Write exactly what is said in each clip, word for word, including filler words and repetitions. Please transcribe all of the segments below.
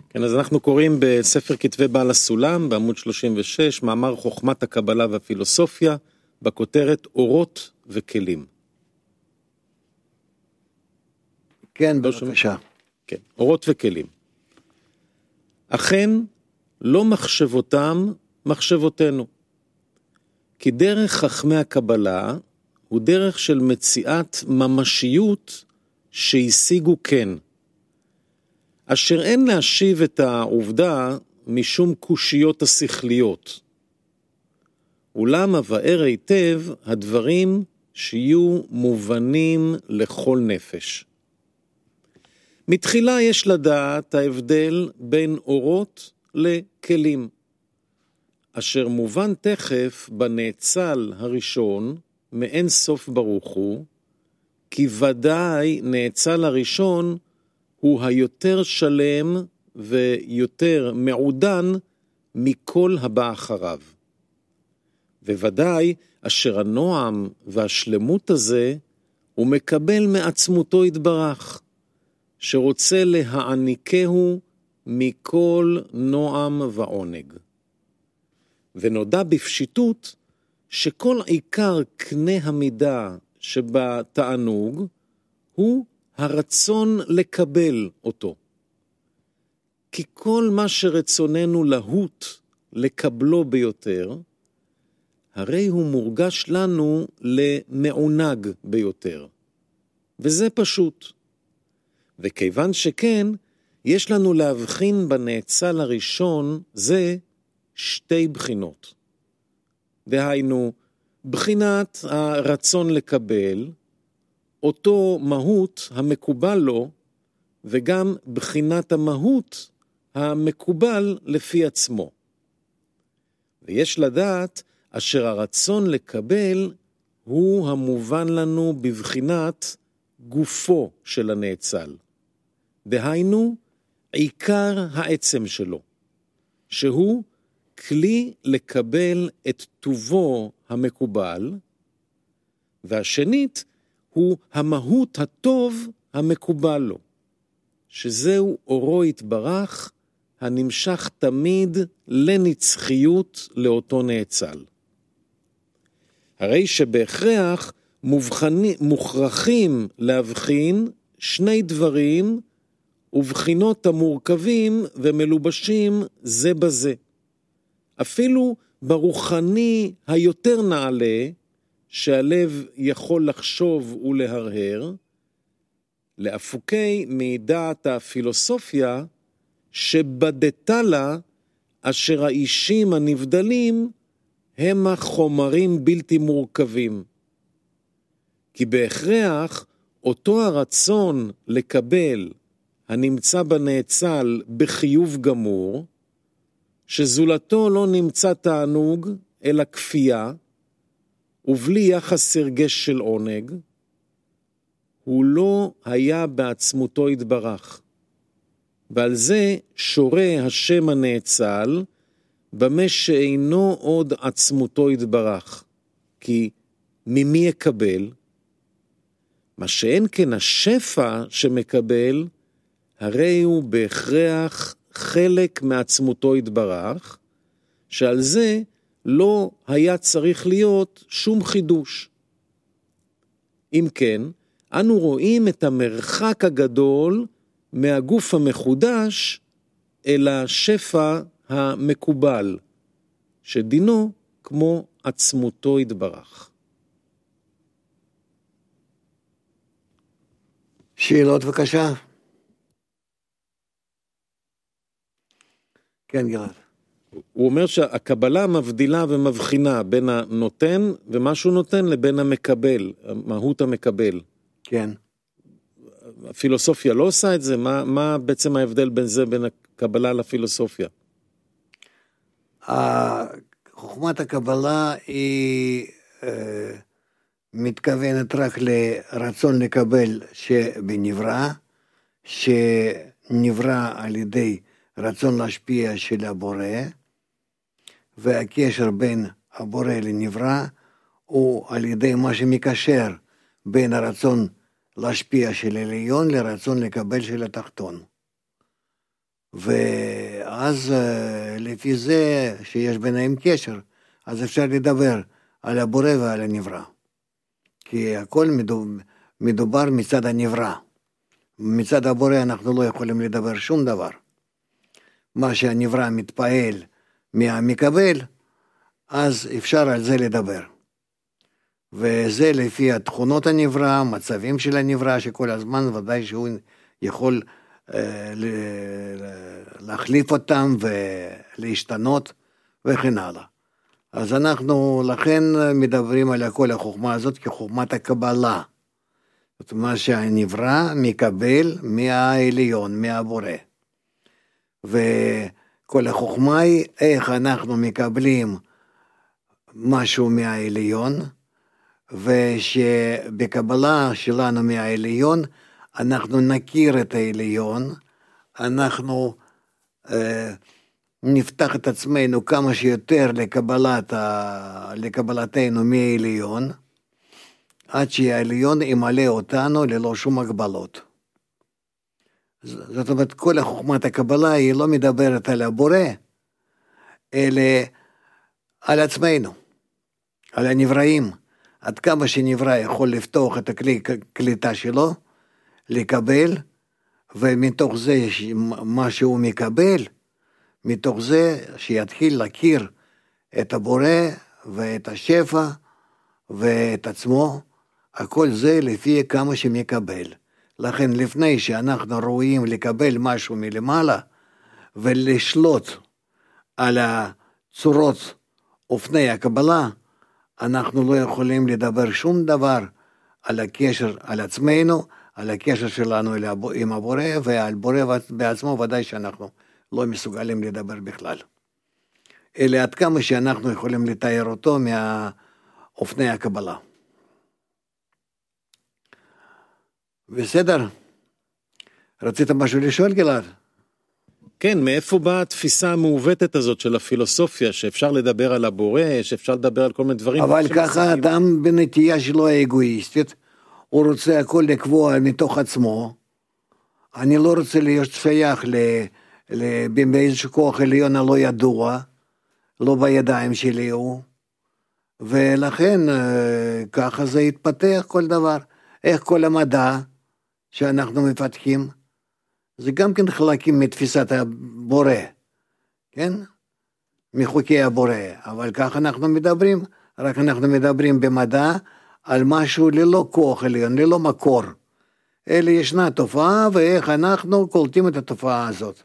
כן, אז אנחנו קוראים בספר כתבי בעל הסולם, בעמוד שלושים ושש, מאמר חוכמת הקבלה והפילוסופיה, בכותרת אורות וכלים. כן, בבקשה. כן, אורות וכלים. אכן, לא מחשבותם מחשבותינו. כי דרך חכמי הקבלה הוא דרך של מציאת ממשיות שהשיגו כן. אשר אין להשיב את העובדה משום קושיות השכליות. אולם הבאר היטב הדברים שיהיו מובנים לכל נפש. מתחילה יש לדעת ההבדל בין אורות לכלים, אשר מובן תכף בנאצל הראשון מאין סוף ברוך הוא, כי ודאי נאצל הראשון הוא היותר שלם ויותר מעודן מכל הבא אחריו. וודאי אשר הנועם והשלמות הזה הוא מקבל מעצמותו יתברך, שרוצה להעניקהו מכל נועם ועונג. ונודע בפשיטות שכל עיקר קנה המידה שבתענוג הוא הרצון לקבל אותו. כי כל מה שרצוננו להוט לקבלו ביותר, הרי הוא מורגש לנו למעונג ביותר. וזה פשוט. וכיוון שכן, יש לנו להבחין בנאצל הראשון זה שתי בחינות. דהיינו, בחינת הרצון לקבל, אותו מהות המקובל לו, וגם בחינת המהות המקובל לפי עצמו. ויש לדעת אשר הרצון לקבל הוא המובן לנו בבחינת גופו של הנאצל. דהיינו, עיקר העצם שלו, שהוא כלי לקבל את טובו המקובל, והשנית הוא המהות הטוב המקובל לו, שזהו אורו יתברך הנמשך תמיד לנצחיות לאותו נאצל. הרי שבהכרח מובחני, מוכרחים להבחין שני דברים ובחינות המורכבים ומלובשים זה בזה. אפילו ברוחני היותר נעלה, שהלב יכול לחשוב ולהרהר, לאפוקי מידעת הפילוסופיה, שבדתה לה אשר האישים הנבדלים הם החומרים בלתי מורכבים. כי בהכרח אותו הרצון לקבל הנמצא בנאצל בחיוב גמור, שזולתו לא נמצא תענוג אלא כפייה, ובלי יחס סרגש של עונג, הוא לא היה בעצמותו יתברך. ועל זה שורה השם הנאצל, במה שאינו עוד עצמותו יתברך. כי ממי יקבל? מה שאין כן השפע שמקבל, הרי הוא בהכרח חלק מעצמותו יתברך, שעל זה לא היה צריך להיות שום חידוש. אם כן, אנו רואים את המרחק הגדול מהגוף המחודש אל השפע המקובל, שדינו כמו עצמותו יתברך. שאלות בבקשה. כן, גלעד. הוא אומר שהקבלה מבדילה ומבחינה בין הנותן ומה שהוא נותן לבין המקבל, מהות המקבל. כן. הפילוסופיה לא עושה את זה? מה, מה בעצם ההבדל בין זה, בין הקבלה לפילוסופיה? חוכמת הקבלה היא אה, מתכוונת רק לרצון לקבל שבנברא, שנברא על ידי רצון להשפיע של הבורא, והקשר בין הבורא לנברא הוא על ידי מה שמקשר בין הרצון להשפיע של העליון לרצון לקבל של התחתון. ואז לפי זה שיש ביניהם קשר, אז אפשר לדבר על הבורא ועל הנברא. כי הכל מדובר מצד הנברא. מצד הבורא אנחנו לא יכולים לדבר שום דבר. מה שהנברא מתפעל מהמקבל, אז אפשר על זה לדבר. וזה לפי התכונות הנברא, מצבים של הנברא, שכל הזמן ודאי שהוא יכול אה, להחליף אותם ולהשתנות וכן הלאה. אז אנחנו לכן מדברים על כל החוכמה הזאת כחוכמת הקבלה. זאת אומרת שהנברא מקבל מהעליון, מהבורא. וכל החוכמה היא איך אנחנו מקבלים משהו מהעליון, ושבקבלה שלנו מהעליון אנחנו נכיר את העליון, אנחנו אה, נפתח את עצמנו כמה שיותר לקבלת, לקבלתנו מהעליון, עד שהעליון ימלא אותנו ללא שום הגבלות. זאת אומרת, כל החוכמת הקבלה היא לא מדברת על הבורא, אלא על עצמנו, על הנבראים. עד כמה שנברא יכול לפתוח את הכלי קליטה שלו, לקבל, ומתוך זה מה שהוא מקבל, מתוך זה שיתחיל להכיר את הבורא ואת השפע ואת עצמו, הכל זה לפי כמה שמקבל. לכן לפני שאנחנו רואים לקבל משהו מלמעלה, ולשלוט על הצורות אופני הקבלה, אנחנו לא יכולים לדבר שום דבר על הקשר על עצמנו, על הקשר שלנו עם הבורא, ועל בורא בעצמו ודאי שאנחנו לא מסוגלים לדבר בכלל. אלא עד כמה שאנחנו יכולים לתאר אותו מהאופני הקבלה. בסדר? רצית משהו לשאול, גלעד? כן, מאיפה באה התפיסה המעוותת הזאת של הפילוסופיה, שאפשר לדבר על הבורא, שאפשר לדבר על כל מיני דברים. אבל ככה אדם בנטייה שלו האגואיסטית, הוא רוצה הכל לקבוע מתוך עצמו, אני לא רוצה להיות שייך באיזשהו כוח עליון הלא ידוע, לא בידיים שלי הוא, ולכן ככה זה יתפתח כל דבר. איך כל המדע שאנחנו מפתחים, זה גם כן חלקים מתפיסת הבורא, כן? מחוקי הבורא, אבל כך אנחנו מדברים, רק אנחנו מדברים במדע על משהו ללא כוח עליון, ללא מקור. אלא ישנה תופעה, ואיך אנחנו קולטים את התופעה הזאת.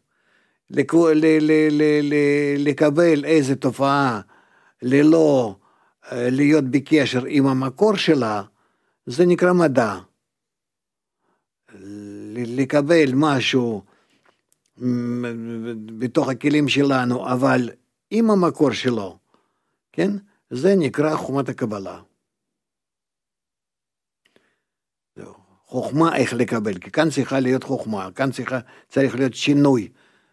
לקבל איזה תופעה ללא להיות בקשר עם המקור שלה, זה נקרא מדע. לקבל משהו בתוך הכלים שלנו, אבל עם המקור שלו, כן? זה נקרא חוכמת הקבלה. חוכמה איך לקבל, כי כאן צריכה להיות חוכמה, כאן צריכה, צריך להיות שינוי.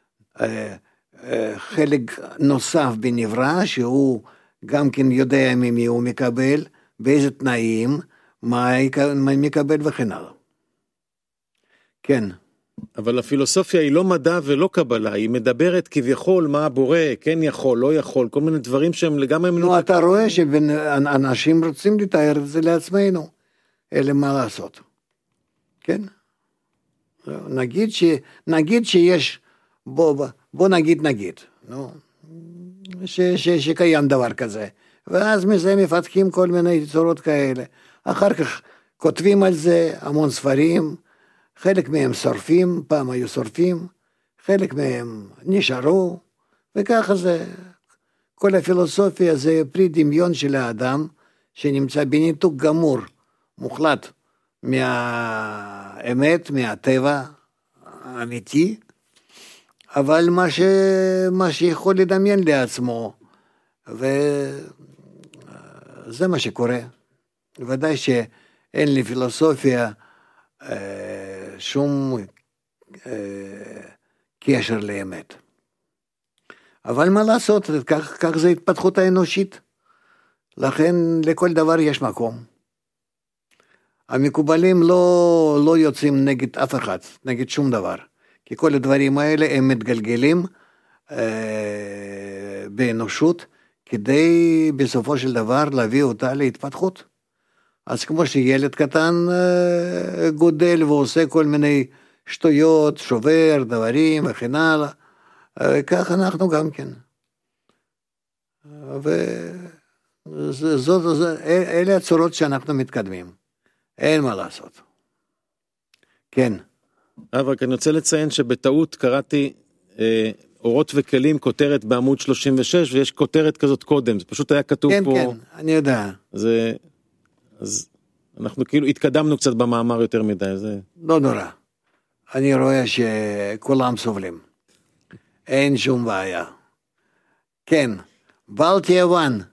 חלק נוסף בנברא, שהוא גם כן יודע ממי הוא מקבל, באיזה תנאים, מה מקבל וכן הלאה. כן. אבל הפילוסופיה היא לא מדע ולא קבלה, היא מדברת כביכול מה הבורא, כן יכול, לא יכול, כל מיני דברים שהם לגמרי... נו, אתה רואה שאנשים רוצים לתאר את זה לעצמנו, אלא מה לעשות. כן? נגיד, ש, נגיד שיש, בוא, בוא נגיד נגיד, נו, ש, ש, שקיים דבר כזה, ואז מזה מפתחים כל מיני צורות כאלה. אחר כך כותבים על זה המון ספרים, חלק מהם שורפים, פעם היו שורפים, חלק מהם נשארו, וככה זה, כל הפילוסופיה זה פרי דמיון של האדם, שנמצא בניתוק גמור, מוחלט, מהאמת, מהטבע האמיתי, אבל מה, ש... מה שיכול לדמיין לעצמו, וזה מה שקורה. ודאי שאין לי פילוסופיה אה, שום אה, קשר לאמת. אבל מה לעשות, כך, כך זה התפתחות האנושית. לכן לכל דבר יש מקום. המקובלים לא, לא יוצאים נגד אף אחד, נגד שום דבר. כי כל הדברים האלה הם מתגלגלים אה, באנושות, כדי בסופו של דבר להביא אותה להתפתחות. אז כמו שילד קטן אה, גודל ועושה כל מיני שטויות, שובר, דברים וכן הלאה, אה, כך אנחנו גם כן. וזאת, זאת, אלה הצורות שאנחנו מתקדמים. אין מה לעשות. כן. אבל אני רוצה לציין שבטעות קראתי אה, אורות וכלים, כותרת בעמוד שלושים ושש, ויש כותרת כזאת קודם, זה פשוט היה כתוב כן, פה. כן, כן, אני יודע. זה, אז אנחנו כאילו התקדמנו קצת במאמר יותר מדי. זה... לא נורא. אני רואה שכולם סובלים. אין שום בעיה. כן. Балтия Ван.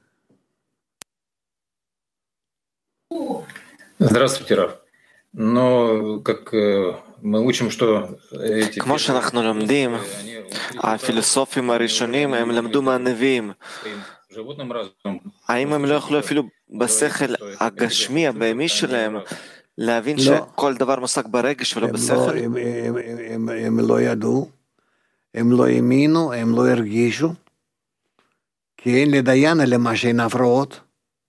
Здравствуйте, Раф. Но как мы учим, что эти... כמו שאנחנו לומדים, הפילוסופים הראשונים הם למדו מהנביאים. האם הם לא יכלו אפילו בשכל הגשמי, הבהמי שלהם, להבין שכל דבר מושג ברגש ולא בשכל? הם לא ידעו, הם לא האמינו, הם לא הרגישו, כי אין לדיין אלה מה שאין הפרעות.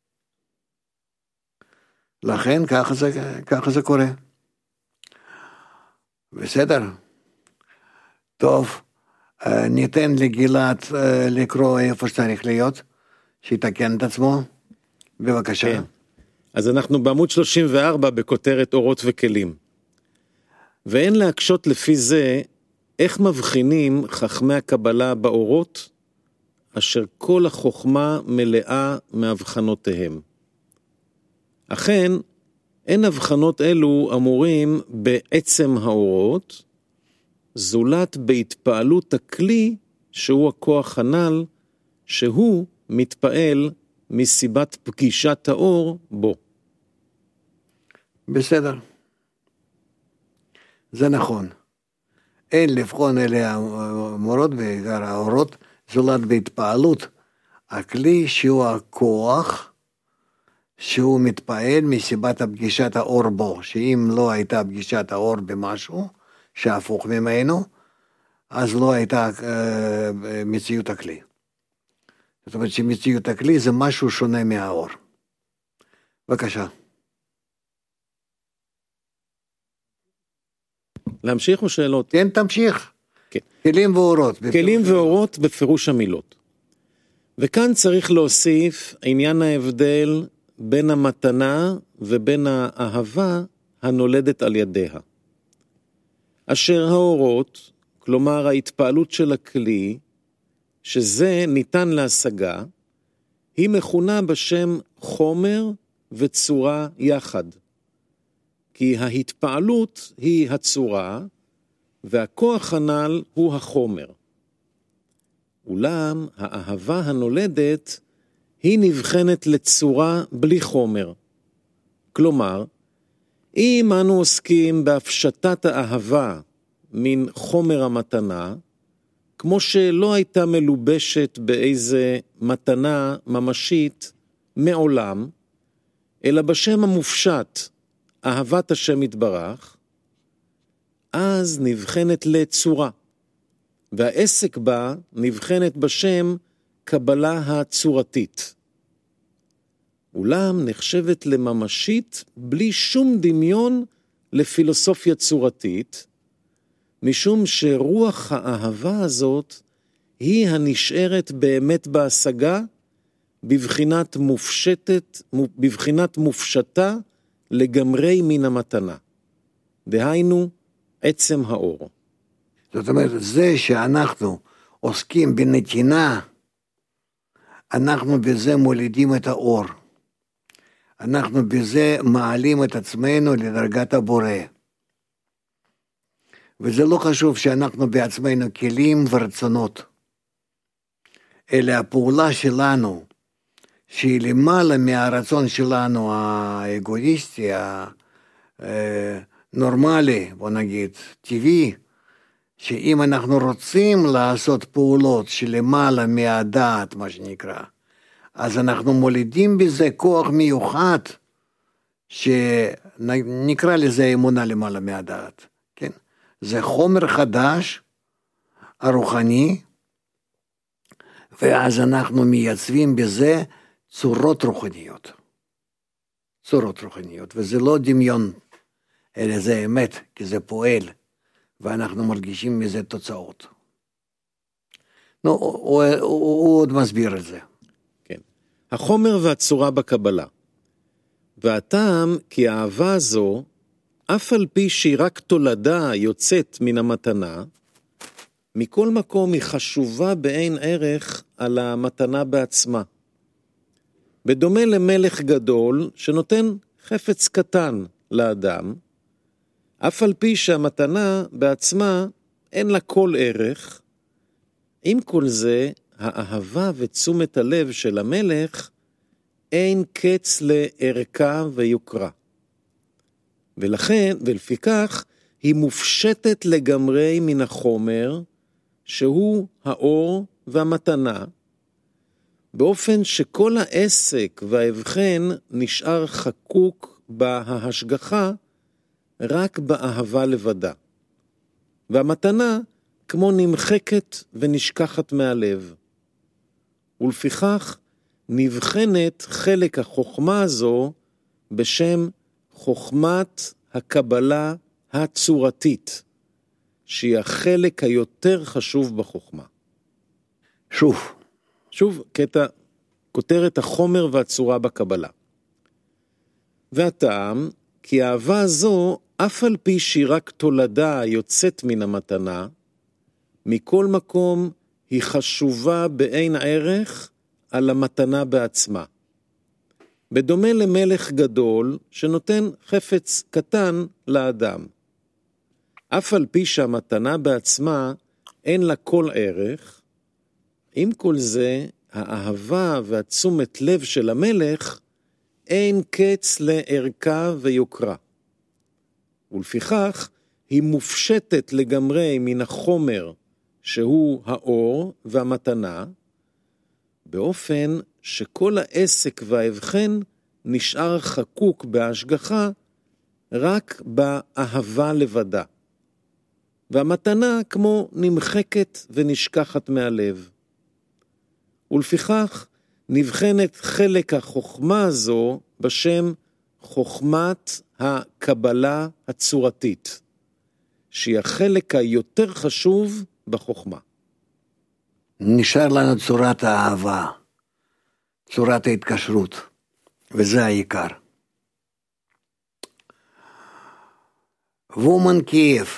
לכן ככה זה, ככה זה קורה. בסדר? טוב, ניתן לגלעד לקרוא איפה שצריך להיות, שיתקן את עצמו. בבקשה. כן. אז אנחנו בעמוד שלושים וארבע בכותרת אורות וכלים. ואין להקשות לפי זה איך מבחינים חכמי הקבלה באורות, אשר כל החוכמה מלאה מהבחנותיהם. אכן, אין הבחנות אלו אמורים בעצם האורות, זולת בהתפעלות הכלי שהוא הכוח הנ"ל, שהוא מתפעל מסיבת פגישת האור בו. בסדר. זה נכון. אין לבחון אלה המורות בעיקר האורות, זולת בהתפעלות הכלי שהוא הכוח, שהוא מתפעל מסיבת הפגישת האור בו, שאם לא הייתה פגישת האור במשהו שהפוך ממנו, אז לא הייתה אה, מציאות הכלי. זאת אומרת שמציאות הכלי זה משהו שונה מהאור. בבקשה. להמשיך או שאלות? כן, תמשיך. כן. כלים ואורות. כלים ואורות בפירוש המילות. וכאן צריך להוסיף עניין ההבדל בין המתנה ובין האהבה הנולדת על ידיה. אשר האורות, כלומר ההתפעלות של הכלי, שזה ניתן להשגה, היא מכונה בשם חומר וצורה יחד. כי ההתפעלות היא הצורה, והכוח הנ"ל הוא החומר. אולם האהבה הנולדת היא נבחנת לצורה בלי חומר. כלומר, אם אנו עוסקים בהפשטת האהבה מן חומר המתנה, כמו שלא הייתה מלובשת באיזה מתנה ממשית מעולם, אלא בשם המופשט, אהבת השם יתברך, אז נבחנת לצורה, והעסק בה נבחנת בשם קבלה הצורתית. אולם נחשבת לממשית בלי שום דמיון לפילוסופיה צורתית, משום שרוח האהבה הזאת היא הנשארת באמת בהשגה, בבחינת מופשטת, בבחינת מופשטה לגמרי מן המתנה. דהיינו, עצם האור. זאת אומרת, זה שאנחנו עוסקים בנתינה, אנחנו בזה מולידים את האור. אנחנו בזה מעלים את עצמנו לדרגת הבורא. וזה לא חשוב שאנחנו בעצמנו כלים ורצונות, אלא הפעולה שלנו, שהיא למעלה מהרצון שלנו האגואיסטי, הנורמלי, בוא נגיד, טבעי, שאם אנחנו רוצים לעשות פעולות שלמעלה מהדעת, מה שנקרא, אז אנחנו מולידים בזה כוח מיוחד, שנקרא לזה אמונה למעלה מהדעת, כן? זה חומר חדש, הרוחני, ואז אנחנו מייצבים בזה צורות רוחניות. צורות רוחניות, וזה לא דמיון, אלא זה אמת, כי זה פועל, ואנחנו מרגישים מזה תוצאות. נו, הוא, הוא, הוא, הוא עוד מסביר את זה. כן. החומר והצורה בקבלה. והטעם כי האהבה הזו, אף על פי שהיא רק תולדה יוצאת מן המתנה, מכל מקום היא חשובה באין ערך על המתנה בעצמה. בדומה למלך גדול שנותן חפץ קטן לאדם, אף על פי שהמתנה בעצמה אין לה כל ערך, עם כל זה, האהבה ותשומת הלב של המלך אין קץ לערכה ויוקרה. ולכן, ולפיכך, היא מופשטת לגמרי מן החומר, שהוא האור והמתנה, באופן שכל העסק וההבחן נשאר חקוק בהשגחה, רק באהבה לבדה. והמתנה כמו נמחקת ונשכחת מהלב. ולפיכך נבחנת חלק החוכמה הזו בשם חוכמת הקבלה הצורתית, שהיא החלק היותר חשוב בחוכמה. שוב. שוב, קטע, כותרת החומר והצורה בקבלה. והטעם, כי האהבה הזו, אף על פי שהיא רק תולדה יוצאת מן המתנה, מכל מקום היא חשובה באין ערך על המתנה בעצמה. בדומה למלך גדול שנותן חפץ קטן לאדם. אף על פי שהמתנה בעצמה אין לה כל ערך, עם כל זה האהבה והתשומת לב של המלך אין קץ לערכה ויוקרה. ולפיכך היא מופשטת לגמרי מן החומר שהוא האור והמתנה, באופן שכל העסק וההבחן נשאר חקוק בהשגחה רק באהבה לבדה. והמתנה כמו נמחקת ונשכחת מהלב. ולפיכך נבחנת חלק החוכמה הזו בשם חוכמת הקבלה הצורתית, שהיא החלק היותר חשוב בחוכמה. נשאר לנו צורת האהבה, צורת ההתקשרות, וזה העיקר. וומן קייב.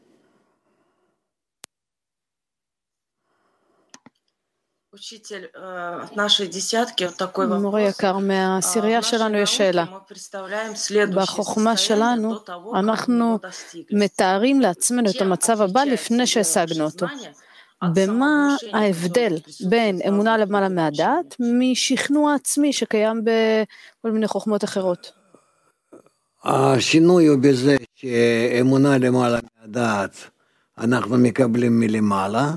מורה יקר, מהעשירייה שלנו יש שאלה. בחוכמה שלנו אנחנו מתארים לעצמנו את המצב הבא לפני שהשגנו אותו. במה ההבדל בין אמונה למעלה מהדעת משכנוע עצמי שקיים בכל מיני חוכמות אחרות? השינוי הוא בזה שאמונה למעלה מהדעת אנחנו מקבלים מלמעלה,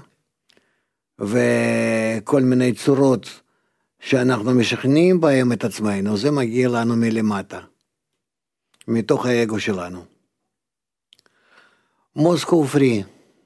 וכל מיני צורות שאנחנו משכנעים בהם את עצמנו, זה מגיע לנו מלמטה, מתוך האגו שלנו. מוסקו פרי.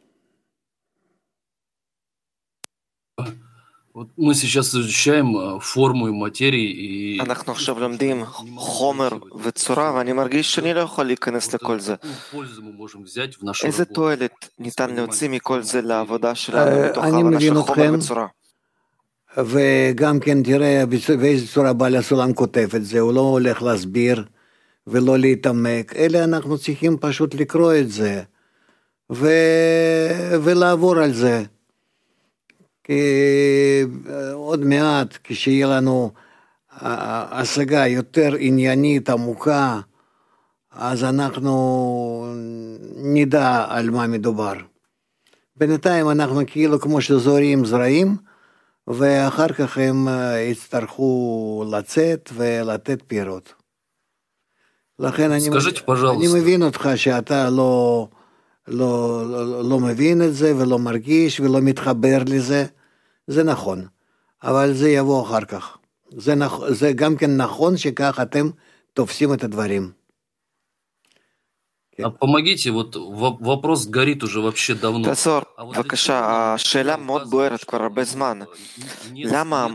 Мы сейчас изучаем форму и материи и... אנחנו עכשיו לומדים חומר וצורה, ואני מרגיש שאני לא יכול להיכנס לכל זה. איזה תועלת ניתן להוציא מכל זה לעבודה שלנו מתוך העבודה של חומר וצורה? וגם כן תראה באיזה צורה בעל הסולם כותב את זה, הוא לא הולך להסביר ולא להתעמק, אלא אנחנו צריכים פשוט לקרוא את זה ו... ולעבור על זה. כי עוד מעט כשיהיה לנו השגה יותר עניינית עמוקה, אז אנחנו נדע על מה מדובר. בינתיים אנחנו כאילו כמו שזורים זרעים, ואחר כך הם יצטרכו לצאת ולתת פירות. לכן אני, אני מבין אותך שאתה לא, לא, לא, לא מבין את זה ולא מרגיש ולא מתחבר לזה, זה נכון, אבל זה יבוא אחר כך. זה, נכ... זה גם כן נכון שכך אתם תופסים את הדברים. Помогите, вот вопрос горит уже вообще давно. תעזור, בבקשה, השאלה מאוד בוערת כבר הרבה זמן. למה,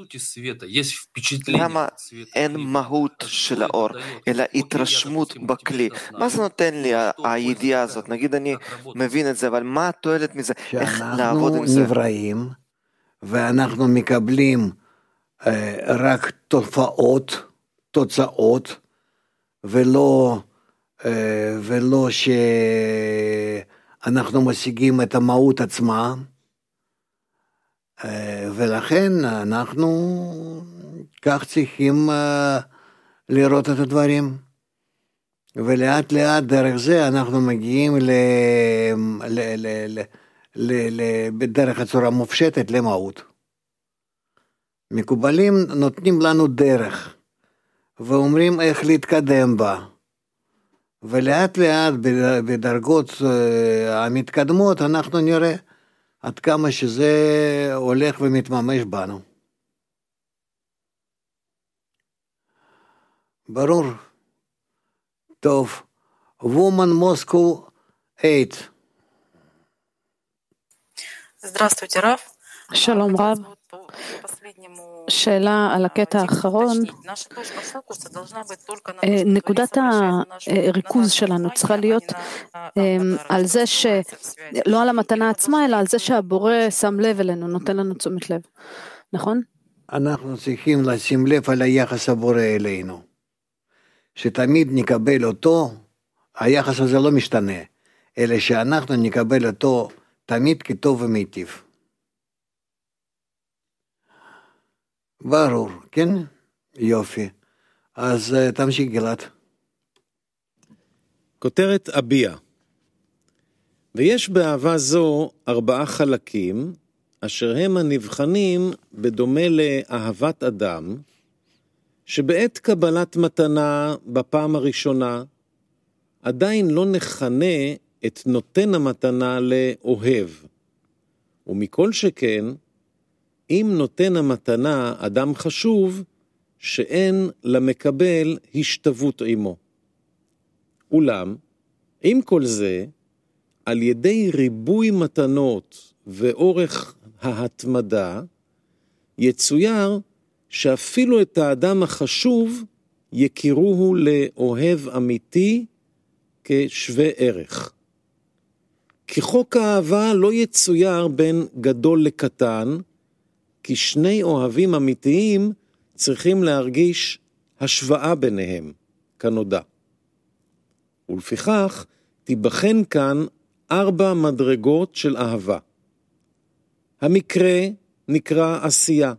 למה אין מהות של האור, אלא התרשמות בכלי? מה זה נותן לי הידיעה הזאת? נגיד אני מבין את זה, אבל מה התועלת מזה? איך לעבוד עם זה? שאנחנו נבראים, ואנחנו מקבלים רק תופעות, תוצאות, ולא... ולא שאנחנו משיגים את המהות עצמה, ולכן אנחנו כך צריכים לראות את הדברים, ולאט לאט דרך זה אנחנו מגיעים ל... ל... ל... ל... ל... בדרך הצורה מופשטת למהות. מקובלים נותנים לנו דרך, ואומרים איך להתקדם בה, ולאט לאט בדרגות המתקדמות אנחנו נראה עד כמה שזה הולך ומתממש בנו. ברור. טוב. Woman Moscow eight. Здравствуйте, Рав. שלום רב. שאלה על הקטע האחרון, נקודת הריכוז שלנו צריכה להיות על זה שלא על המתנה עצמה, אלא על זה שהבורא שם לב אלינו, נותן לנו תשומת לב, נכון? אנחנו צריכים לשים לב על היחס הבורא אלינו, שתמיד נקבל אותו, היחס הזה לא משתנה, אלא שאנחנו נקבל אותו תמיד כטוב ומיטיב. ברור, כן? יופי. אז תמשיך גלעד. כותרת אביה. ויש באהבה זו ארבעה חלקים, אשר הם הנבחנים בדומה לאהבת אדם, שבעת קבלת מתנה בפעם הראשונה, עדיין לא נכנה את נותן המתנה לאוהב. ומכל שכן, אם נותן המתנה אדם חשוב, שאין למקבל השתוות עמו. אולם, עם כל זה, על ידי ריבוי מתנות ואורך ההתמדה, יצויר שאפילו את האדם החשוב יכירוהו לאוהב אמיתי כשווה ערך. כי חוק האהבה לא יצויר בין גדול לקטן, כי שני אוהבים אמיתיים צריכים להרגיש השוואה ביניהם, כנודע. ולפיכך תיבחן כאן ארבע מדרגות של אהבה. המקרה נקרא עשייה.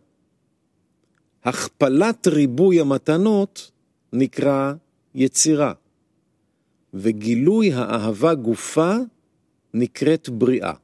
הכפלת ריבוי המתנות נקרא יצירה. וגילוי האהבה גופה נקראת בריאה.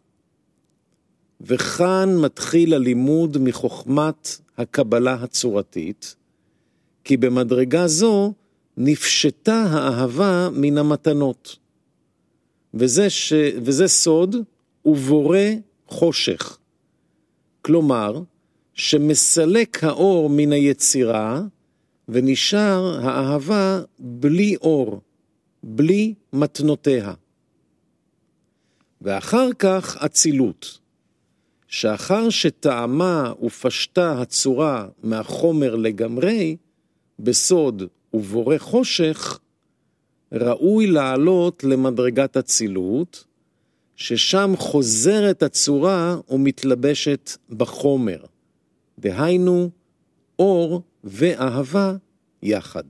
וכאן מתחיל הלימוד מחוכמת הקבלה הצורתית, כי במדרגה זו נפשטה האהבה מן המתנות. וזה, ש... וזה סוד ובורא חושך. כלומר, שמסלק האור מן היצירה, ונשאר האהבה בלי אור, בלי מתנותיה. ואחר כך אצילות. שאחר שטעמה ופשטה הצורה מהחומר לגמרי, בסוד ובורא חושך, ראוי לעלות למדרגת אצילות, ששם חוזרת הצורה ומתלבשת בחומר. דהיינו, אור ואהבה יחד.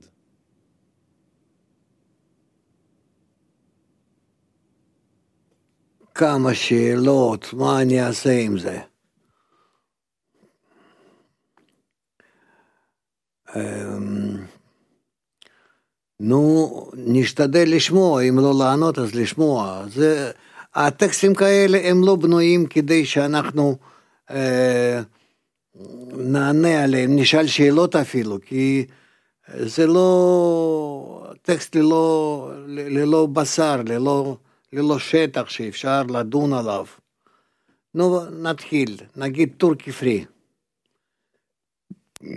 כמה שאלות, מה אני אעשה עם זה? נו, נשתדל לשמוע, אם לא לענות אז לשמוע. זה, הטקסטים כאלה הם לא בנויים כדי שאנחנו אה, נענה עליהם, נשאל שאלות אפילו, כי זה לא, טקסט ללא, ללא בשר, ללא... ללא שטח שאפשר לדון עליו. נו, נתחיל, נגיד טורקי פרי.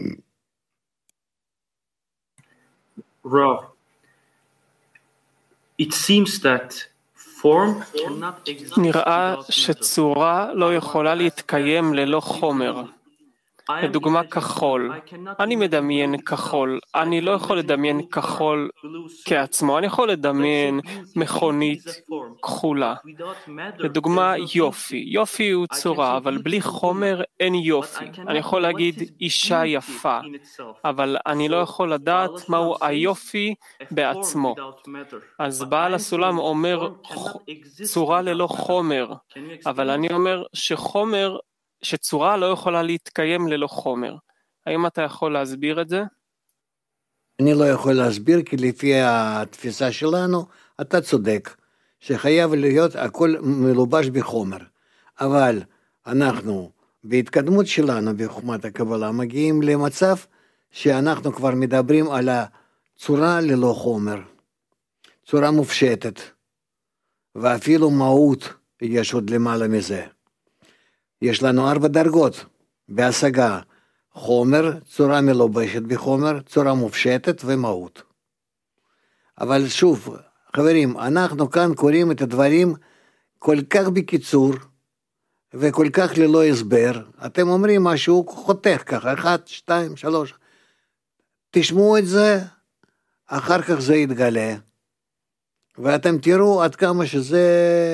Rav, it seems that form cannot exist. נראה שצורה לא יכולה להתקיים ללא חומר. לדוגמה כחול, אני מדמיין כחול, אני לא יכול לדמיין כחול כעצמו, אני יכול לדמיין מכונית כחולה. לדוגמה יופי, יופי הוא צורה, אבל בלי חומר אין יופי. אני יכול להגיד אישה יפה, אבל אני לא יכול לדעת מהו היופי בעצמו. אז בעל הסולם אומר צורה ללא חומר, אבל אני אומר שחומר שצורה לא יכולה להתקיים ללא חומר. האם אתה יכול להסביר את זה? אני לא יכול להסביר, כי לפי התפיסה שלנו, אתה צודק, שחייב להיות הכל מלובש בחומר. אבל אנחנו, בהתקדמות שלנו בחוכמת הקבלה, מגיעים למצב שאנחנו כבר מדברים על הצורה ללא חומר, צורה מופשטת, ואפילו מהות יש עוד למעלה מזה. יש לנו ארבע דרגות בהשגה, חומר, צורה מלובשת בחומר, צורה מופשטת ומהות. אבל שוב, חברים, אנחנו כאן קוראים את הדברים כל כך בקיצור, וכל כך ללא הסבר. אתם אומרים משהו חותך ככה, אחד, שתיים, שלוש. תשמעו את זה, אחר כך זה יתגלה, ואתם תראו עד כמה שזה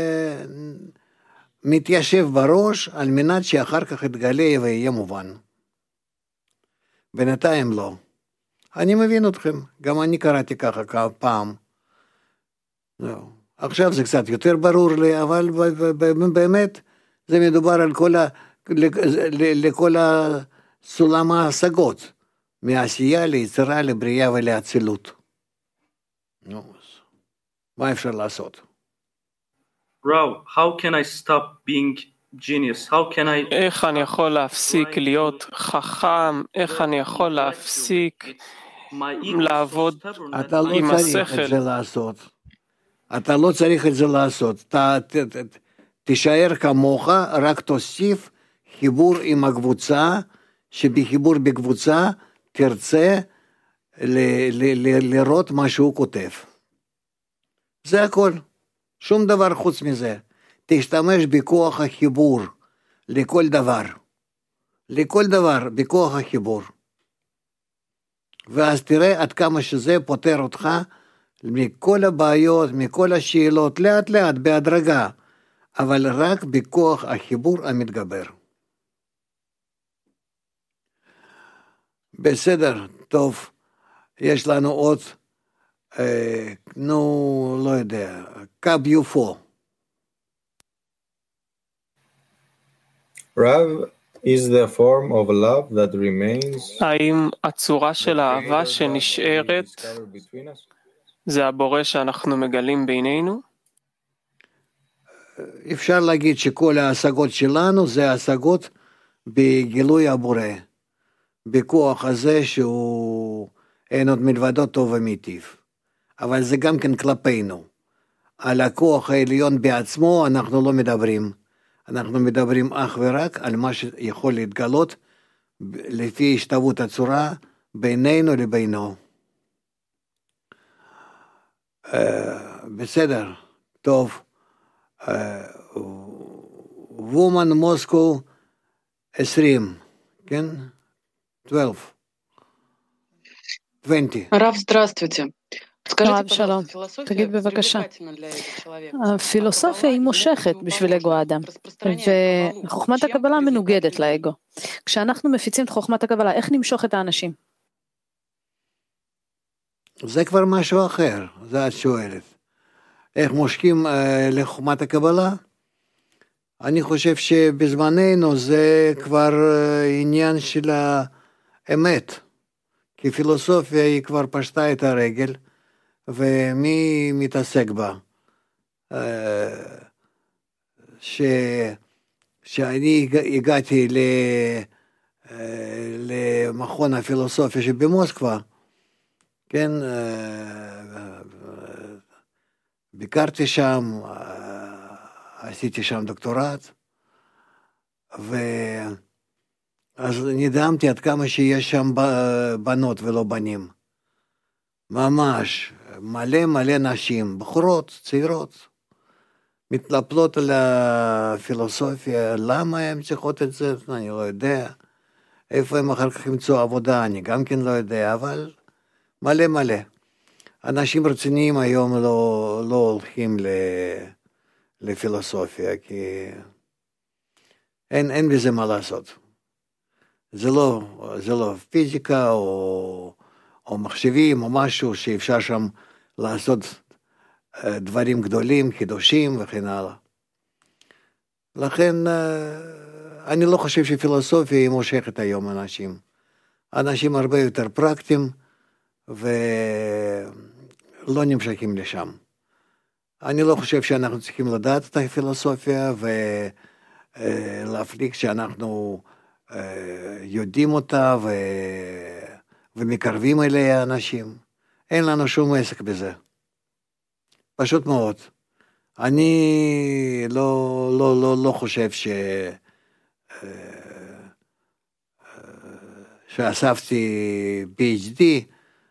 מתיישב בראש, על מנת שאחר כך יתגלה ויהיה מובן. בינתיים לא. אני מבין אתכם, גם אני קראתי ככה פעם. לא. עכשיו זה קצת יותר ברור לי, אבל באמת זה מדובר על כל, ה, לכל הסולם ההשגות, מעשייה ליצירה, לבריאה ולאצילות. נו, מה אפשר לעשות? Rav, how can I stop being genius? How can I... איך אני יכול להפסיק להיות חכם? איך אני יכול להפסיק לעבוד אתה לא עם צריך השכל? את זה לעשות. אתה לא צריך את זה לעשות. אתה, ת, ת, תישאר כמוך, רק תוסיף חיבור עם הקבוצה, שבחיבור בקבוצה תרצה ל, ל, ל, לראות מה שהוא כותב. זה הכל. שום דבר חוץ מזה. תשתמש בכוח החיבור לכל דבר. לכל דבר בכוח החיבור. ואז תראה עד כמה שזה פותר אותך מכל הבעיות, מכל השאלות, לאט לאט, בהדרגה, אבל רק בכוח החיבור המתגבר. בסדר, טוב, יש לנו עוד, אה, נו, לא יודע, קו יופו. Rav, is the form of love that remains? האם הצורה של האהבה שנשארת זה הבורא שאנחנו מגלים בינינו? אפשר להגיד שכל ההשגות שלנו זה השגות בגילוי הבורא, בכוח הזה שהוא אין עוד מלבדו טוב ומיטיב. אבל זה גם כן כלפינו. על הכוח העליון בעצמו אנחנו לא מדברים. אנחנו מדברים אך ורק על מה שיכול להתגלות לפי השתוות הצורה בינינו לבינו. בסדר, טוב. וומן מוסקו עשרים, כן? עשרים. עשרים. Рав, здравствуйте. רב שלום, תגיד בבקשה, הפילוסופיה היא מושכת בשביל אגו האדם, וחוכמת הקבלה מנוגדת לאגו. כשאנחנו מפיצים את חוכמת הקבלה, איך נמשוך את האנשים? זה כבר משהו אחר, זה את שואלת. איך מושכים אה, לחוכמת הקבלה? אני חושב שבזמננו זה כבר אה, עניין של האמת, כי פילוסופיה היא כבר פשטה את הרגל, ומי מתעסק בה? ש... שאני הגעתי ל... למכון הפילוסופיה שבמוסקבה, כן, ביקרתי שם, עשיתי שם דוקטורט, ואז נדהמתי עד כמה שיש שם בנות ולא בנים. ממש, מלא מלא נשים, בחורות, צעירות, מתלפלות על הפילוסופיה, למה הן צריכות את זה, אני לא יודע, איפה הם אחר כך ימצאו עבודה, אני גם כן לא יודע, אבל מלא מלא. אנשים רציניים היום לא, לא הולכים לפילוסופיה, כי אין, אין בזה מה לעשות. זה לא, זה לא פיזיקה או, או מחשבים או משהו שאפשר שם לעשות דברים גדולים, חידושים וכן הלאה. לכן אני לא חושב שפילוסופיה היא מושכת היום אנשים. אנשים הרבה יותר פרקטיים ולא נמשכים לשם. אני לא חושב שאנחנו צריכים לדעת את הפילוסופיה ולהפליג שאנחנו יודעים אותה ו... ומקרבים אליה אנשים. אין לנו שום עסק בזה. פשוט מאוד. אני לא, לא, לא, לא חושב ש... שאספתי פי אייץ' די,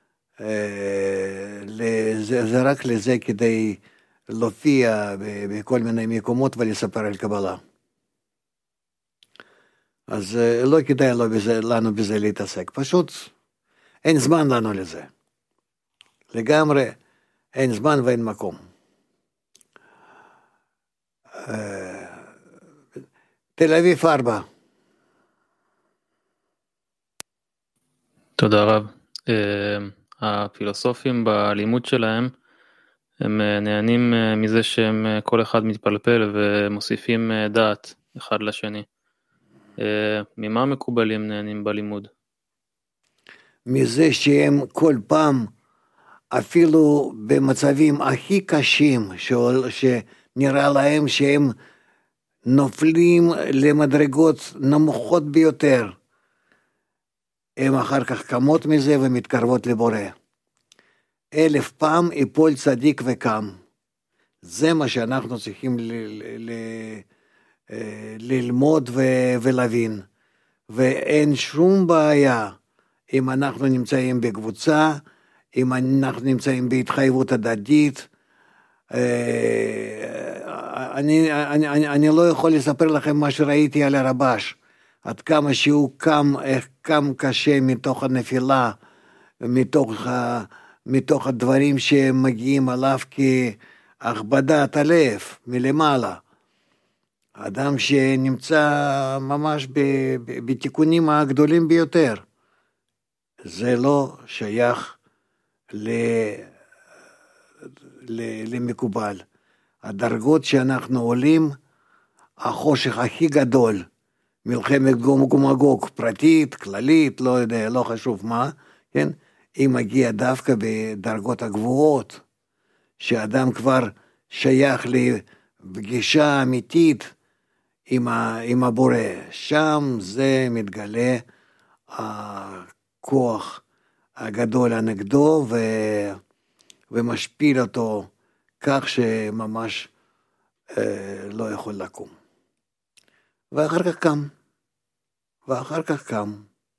זה, זה רק לזה כדי להופיע בכל מיני מקומות ולספר על קבלה. אז לא כדאי לו בזה, לנו בזה להתעסק. פשוט אין זמן לנו לזה. לגמרי אין זמן ואין מקום. תל אביב ארבע. תודה רב. הפילוסופים בלימוד שלהם, הם נהנים מזה שהם כל אחד מתפלפל ומוסיפים דעת אחד לשני. ממה מקובלים נהנים בלימוד? מזה שהם כל פעם, אפילו במצבים הכי קשים, שנראה להם שהם נופלים למדרגות נמוכות ביותר, הם אחר כך קמות מזה ומתקרבות לבורא. אלף פעם יפול צדיק וקם. זה מה שאנחנו צריכים ל- ל- ל- ללמוד ו- ולהבין. ואין שום בעיה אם אנחנו נמצאים בקבוצה, אם אנחנו נמצאים בהתחייבות הדדית. אני, אני, אני, אני לא יכול לספר לכם מה שראיתי על הרבש, עד כמה שהוא קם, איך קם קשה מתוך הנפילה, מתוך, מתוך הדברים שמגיעים עליו כהכבדת הלב מלמעלה. אדם שנמצא ממש בתיקונים הגדולים ביותר. זה לא שייך ל... למקובל. הדרגות שאנחנו עולים, החושך הכי גדול, מלחמת גוג ומגוג, פרטית, כללית, לא יודע, לא חשוב מה, כן? היא מגיעה דווקא בדרגות הגבוהות, שאדם כבר שייך לפגישה אמיתית עם, ה, עם הבורא. שם זה מתגלה הכוח הגדול הנגדו, ו... ומשפיל אותו כך שממש אה, לא יכול לקום. ואחר כך קם, ואחר כך קם,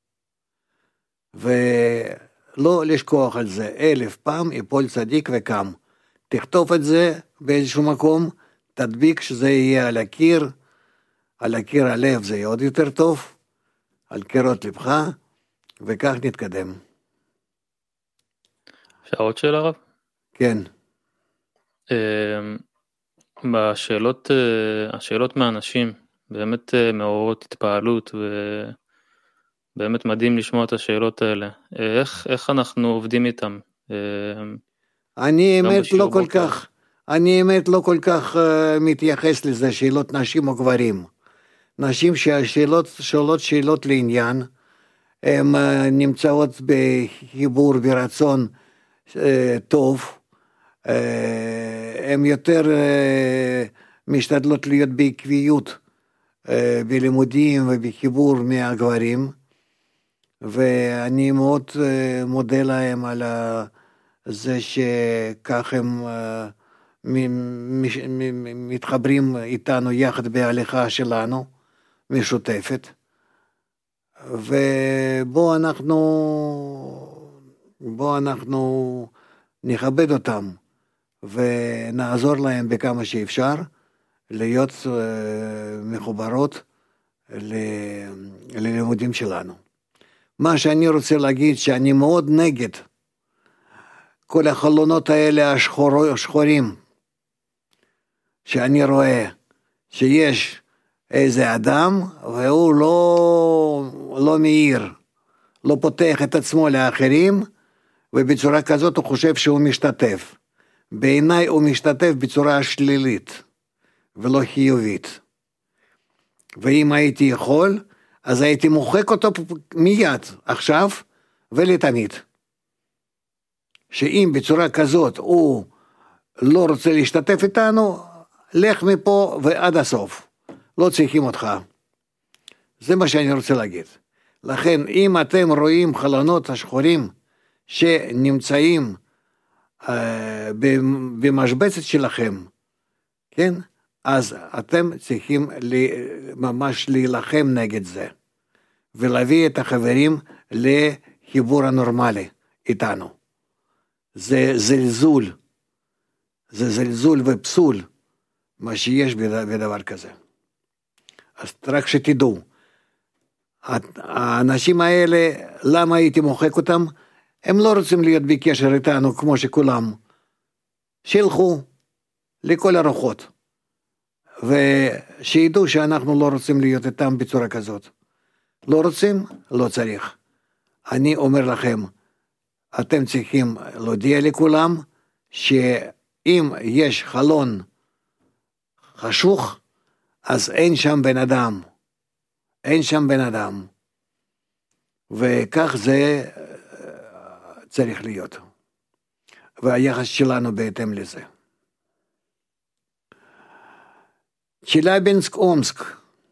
ולא לשכוח על זה, אלף פעם יפול צדיק וקם. תכתוב את זה באיזשהו מקום, תדביק שזה יהיה על הקיר, על הקיר הלב זה יהיה עוד יותר טוב, על קירות לבך, וכך נתקדם. אפשר עוד שאלה רב? כן. בשאלות, השאלות מהאנשים באמת מעוררות התפעלות, ובאמת מדהים לשמוע את השאלות האלה. איך, איך אנחנו עובדים איתם? אני אמת לא כל כך, אני אמת לא כל כך מתייחס לזה, שאלות נשים או גברים. נשים שהשאלות שואלות שאלות לעניין, הן נמצאות בחיבור ברצון טוב, הן יותר משתדלות להיות בעקביות בלימודים ובחיבור מהגברים, ואני מאוד מודה להם על זה שכך הם מתחברים איתנו יחד בהליכה שלנו משותפת, ובו אנחנו בו אנחנו נכבד אותם ונעזור להם בכמה שאפשר להיות uh, מחוברות ל- ללימודים שלנו. מה שאני רוצה להגיד שאני מאוד נגד כל החלונות האלה השחור, השחורים שאני רואה שיש איזה אדם והוא לא, לא מאיר, לא פותח את עצמו לאחרים ובצורה כזאת הוא חושב שהוא משתתף. בעיניי הוא משתתף בצורה שלילית ולא חיובית. ואם הייתי יכול, אז הייתי מוחק אותו מיד, עכשיו ולתמיד. שאם בצורה כזאת הוא לא רוצה להשתתף איתנו, לך מפה ועד הסוף. לא צריכים אותך. זה מה שאני רוצה להגיד. לכן, אם אתם רואים חלונות השחורים שנמצאים אה, במשבצת שלכם, כן? אז אתם צריכים לי, ממש להילחם נגד זה, ולהביא את החברים לחיבור הנורמלי איתנו. זה זלזול, זה זלזול ופסול, מה שיש בדבר כזה. אז רק שתדעו, האנשים האלה, למה הייתי מוחק אותם? הם לא רוצים להיות בקשר איתנו כמו שכולם. שילכו לכל הרוחות. ושידעו שאנחנו לא רוצים להיות איתם בצורה כזאת. לא רוצים? לא צריך. אני אומר לכם, אתם צריכים להודיע לכולם, שאם יש חלון חשוך, אז אין שם בן אדם. אין שם בן אדם. וכך זה צריך להיות. והיחס שלנו בהתאם לזה. צ'לאבינסק, אומסק.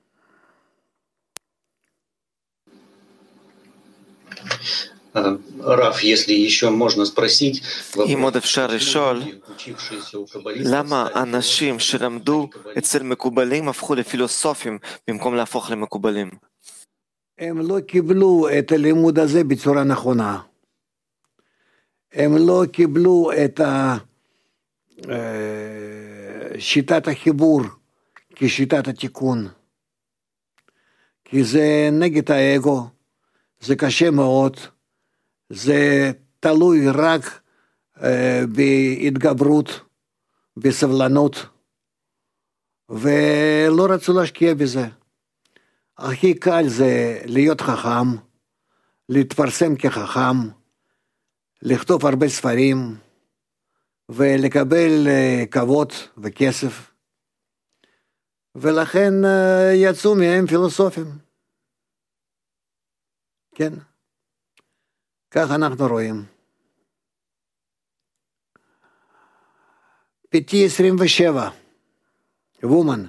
Раф, если еще можно спросить, אם עוד אפשר לשאול, למה אנשים שלמדו אצל מקובלים הפכו לפילוסופים במקום להפוך למקובלים? הם לא קיבלו את הלימוד הזה בצורה נכונה. הם לא קיבלו את שיטת החיבור כשיטת התיקון. כי זה נגד האגו, זה קשה מאוד, זה תלוי רק אה, בהתגברות, בסבלנות, ולא רצו להשקיע בזה. הכי קל זה להיות חכם, להתפרסם כחכם, לכתוב הרבה ספרים, ולקבל אה, כבוד וכסף, ולכן אה, יצאו מהם פילוסופים. כן. כך אנחנו רואים. פיטי עשרים ושבע, וומן.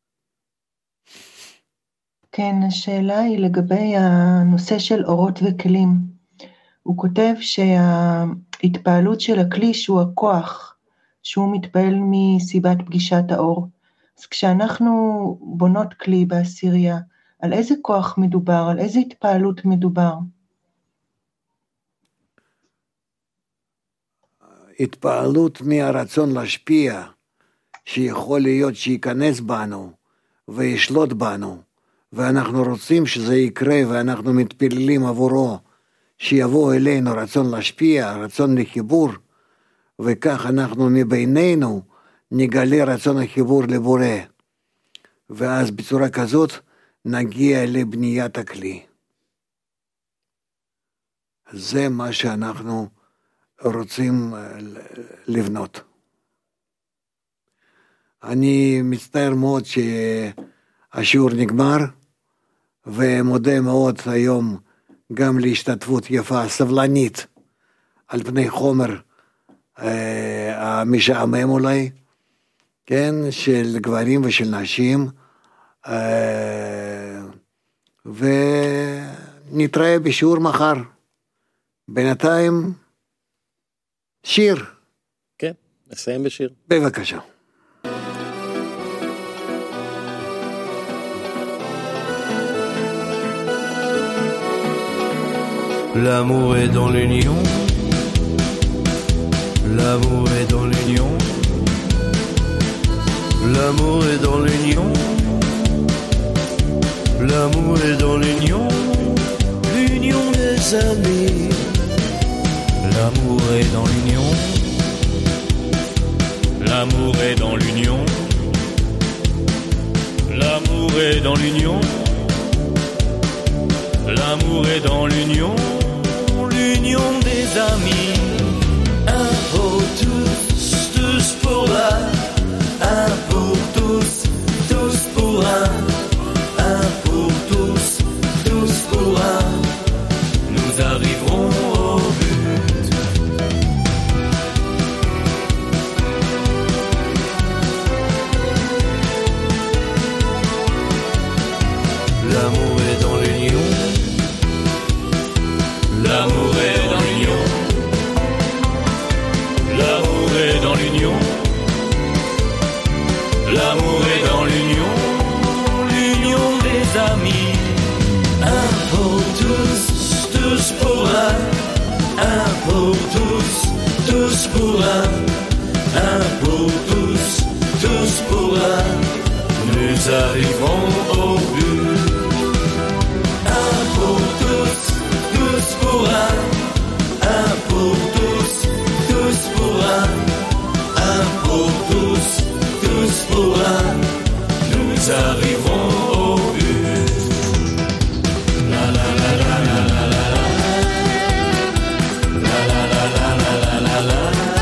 כן, השאלה היא לגבי הנושא של אורות וכלים. הוא כותב שההתפעלות של הכלי שהוא הכוח, שהוא מתפעל מסיבת פגישת האור. אז כשאנחנו בונות כלי בעשירייה, על איזה כוח מדובר, על איזה התפעלות מדובר? התפעלות מהרצון להשפיע, שיכול להיות שיכנס בנו וישלוט בנו, ואנחנו רוצים שזה יקרה ואנחנו מתפללים עבורו, שיבוא אלינו רצון להשפיע, רצון לחיבור, וכך אנחנו מבינינו נגלה רצון החיבור לבורא, ואז בצורה כזאת נגיע לבניית הכלי. זה מה שאנחנו רוצים לבנות. אני מצטער מאוד שהשיעור נגמר, ומודה מאוד היום גם להשתתפות יפה, סבלנית, על פני חומר אה, המשעמם אולי, כן, של גברים ושל נשים, אה, ונתראה בשיעור מחר. בינתיים, שיר. כן, נסיים בשיר. בבקשה. L'amour est dans l'union, L'amour est dans l'union. L'amour est dans l'union. L'amour est dans l'union. L'union des amis. L'amour est dans l'union. L'amour est dans l'union. L'amour est dans l'union. L'amour est dans l'union. L'union des amis. Un pour tous, tous pour un. Un pour tous, tous pour un. Un pour tous, tous pour un. Nous arriverons au but. L'amour est dans l'union. L'amour est dans l'union. L'amour est dans l'union. L'amour est dans l'union. L'union des amis. Un pour tous, tous pour un. Un pour tous, tous pour un. Un pour tous, tous pour un. Nous arriverons au but. Un pour tous, tous pour un. Un pour tous, tous pour un. Un pour tous, tous pour un. Nous arriverons au but. La la la la la la la la. La la la la la la la la.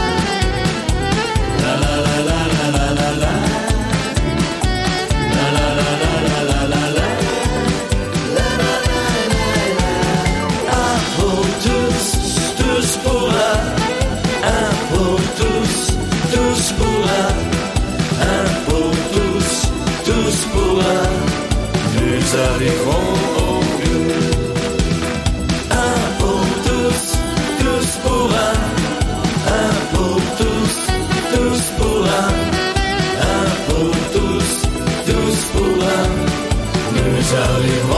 La la la la la la la la. La la la la la la la la. La la la la la. Un pour tous, tous pour un. Un pour tous, tous pour un. Un pour tous, tous pour un. Nous arriverons au but. Un pour tous, tous pour un. Un pour tous, tous pour un. Un pour tous, tous pour un. Nous arriverons